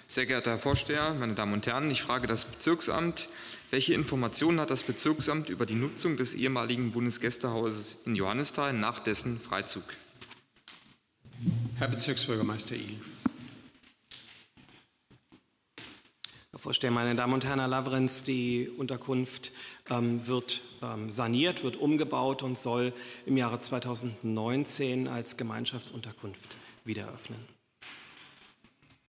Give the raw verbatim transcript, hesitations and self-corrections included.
Sehr geehrter Herr Vorsteher, meine Damen und Herren, ich frage das Bezirksamt, welche Informationen hat das Bezirksamt über die Nutzung des ehemaligen Bundesgästehauses in Johannisthal nach dessen Freizug? Herr Bezirksbürgermeister Ihl. Herr Vorsteher, meine Damen und Herren, Herr Lavrenz, die Unterkunft ähm, wird ähm, saniert, wird umgebaut und soll im Jahre zweitausendneunzehn als Gemeinschaftsunterkunft wieder eröffnen.